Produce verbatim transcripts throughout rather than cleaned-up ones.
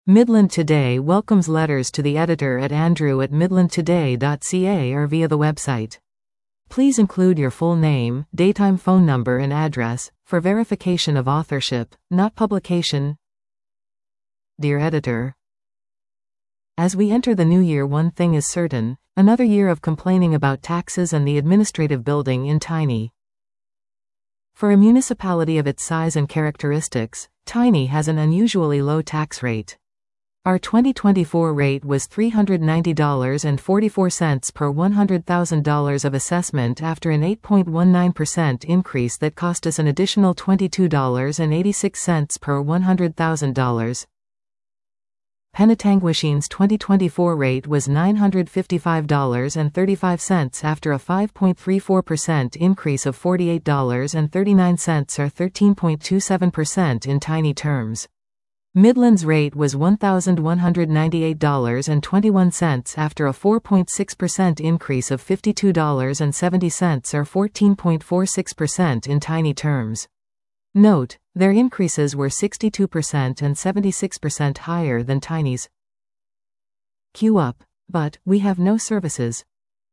Midland Today welcomes letters to the editor at andrew at midland today dot c a or via the website. Please include your full name, daytime phone number and address, for verification of authorship, not publication. Dear Editor, as we enter the new year, one thing is certain: another year of complaining about taxes and the administrative building in Tiny. For a municipality of its size and characteristics, Tiny has an unusually low tax rate. Our twenty twenty-four rate was three hundred ninety dollars and forty-four cents per one hundred thousand dollars of assessment after an eight point one nine percent increase that cost us an additional twenty-two dollars and eighty-six cents per one hundred thousand dollars. Penetanguishne's twenty twenty-four rate was nine hundred fifty-five dollars and thirty-five cents after a five point three four percent increase of forty-eight dollars and thirty-nine cents or thirteen point two seven percent in Tiny terms. Midland's rate was one thousand one hundred ninety-eight dollars and twenty-one cents after a four point six percent increase of fifty-two dollars and seventy cents or fourteen point four six percent in Tiny terms. Note, their increases were sixty-two percent and seventy-six percent higher than Tiny's. Queue up. But we have no services.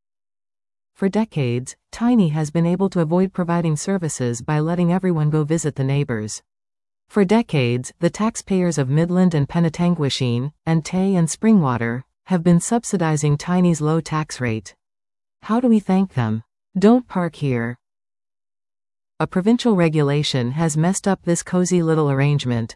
For decades, Tiny has been able to avoid providing services by letting everyone go visit the neighbors. For decades, the taxpayers of Midland and Penetanguishne, and Tay and Springwater, have been subsidizing Tiny's low tax rate. How do we thank them? Don't park here. A provincial regulation has messed up this cozy little arrangement.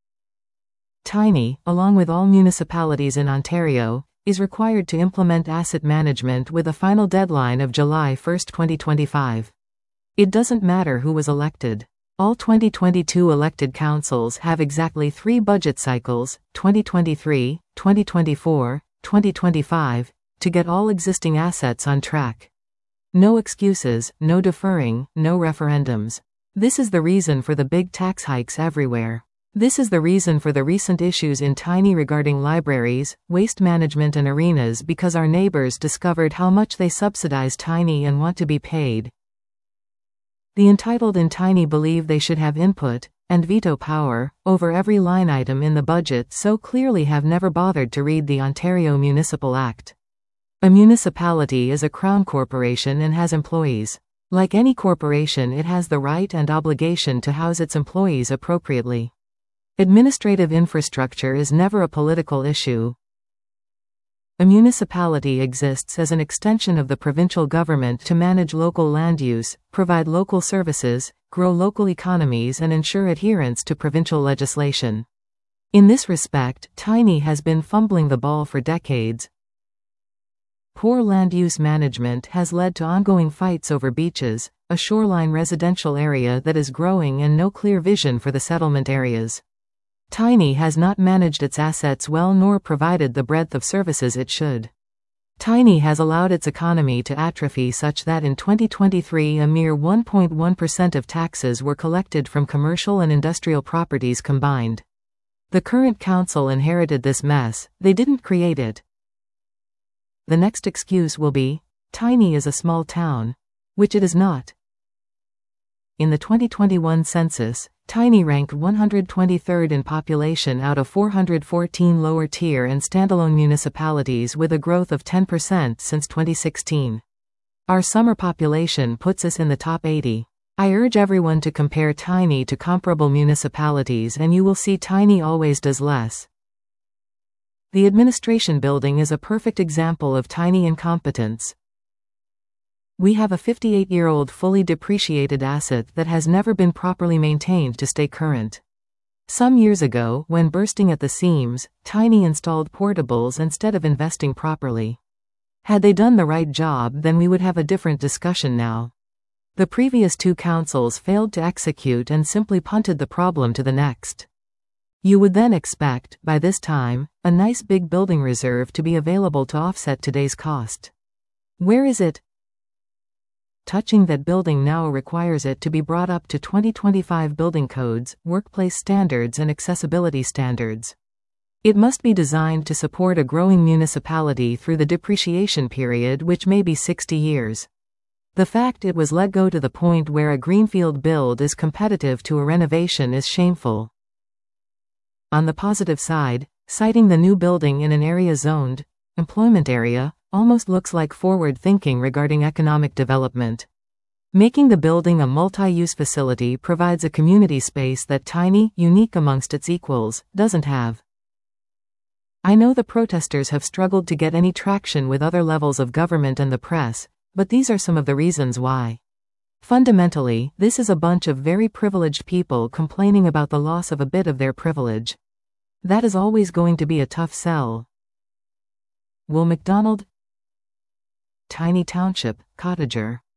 Tiny, along with all municipalities in Ontario, is required to implement asset management with a final deadline of July first, twenty twenty-five. It doesn't matter who was elected. All twenty twenty-two elected councils have exactly three budget cycles, twenty twenty-three, twenty twenty-four, twenty twenty-five, to get all existing assets on track. No excuses, no deferring, no referendums. This is the reason for the big tax hikes everywhere. This is the reason for the recent issues in Tiny regarding libraries, waste management and arenas, because our neighbors discovered how much they subsidize Tiny and want to be paid. The entitled in Tiny believe they should have input, and veto power, over every line item in the budget, so clearly have never bothered to read the Ontario Municipal Act. A municipality is a crown corporation and has employees. Like any corporation, it has the right and obligation to house its employees appropriately. Administrative infrastructure is never a political issue. A municipality exists as an extension of the provincial government to manage local land use, provide local services, grow local economies and ensure adherence to provincial legislation. In this respect, Tiny has been fumbling the ball for decades. Poor land use management has led to ongoing fights over beaches, a shoreline residential area that is growing, and no clear vision for the settlement areas. Tiny has not managed its assets well nor provided the breadth of services it should. Tiny has allowed its economy to atrophy such that in twenty twenty-three a mere one point one percent of taxes were collected from commercial and industrial properties combined. The current council inherited this mess, they didn't create it. The next excuse will be, Tiny is a small town. Which it is not. In the twenty twenty-one census, Tiny ranked one hundred twenty-third in population out of four hundred fourteen lower-tier and standalone municipalities, with a growth of ten percent since twenty sixteen. Our summer population puts us in the top eighty. I urge everyone to compare Tiny to comparable municipalities and you will see Tiny always does less. The administration building is a perfect example of Tiny incompetence. We have a fifty-eight-year-old fully depreciated asset that has never been properly maintained to stay current. Some years ago, when bursting at the seams, Tiny installed portables instead of investing properly. Had they done the right job, then we would have a different discussion now. The previous two councils failed to execute and simply punted the problem to the next. You would then expect, by this time, a nice big building reserve to be available to offset today's cost. Where is it? Touching that building now requires it to be brought up to twenty twenty-five building codes, workplace standards and accessibility standards. It must be designed to support a growing municipality through the depreciation period, which may be sixty years. The fact it was let go to the point where a greenfield build is competitive to a renovation is shameful. On the positive side, citing the new building in an area zoned employment area almost looks like forward thinking regarding economic development. Making the building a multi-use facility provides a community space that Tiny, unique amongst its equals, doesn't have. I know the protesters have struggled to get any traction with other levels of government and the press, but these are some of the reasons why. Fundamentally, this is a bunch of very privileged people complaining about the loss of a bit of their privilege. That is always going to be a tough sell. Will McDonald? Tiny Township, Cottager.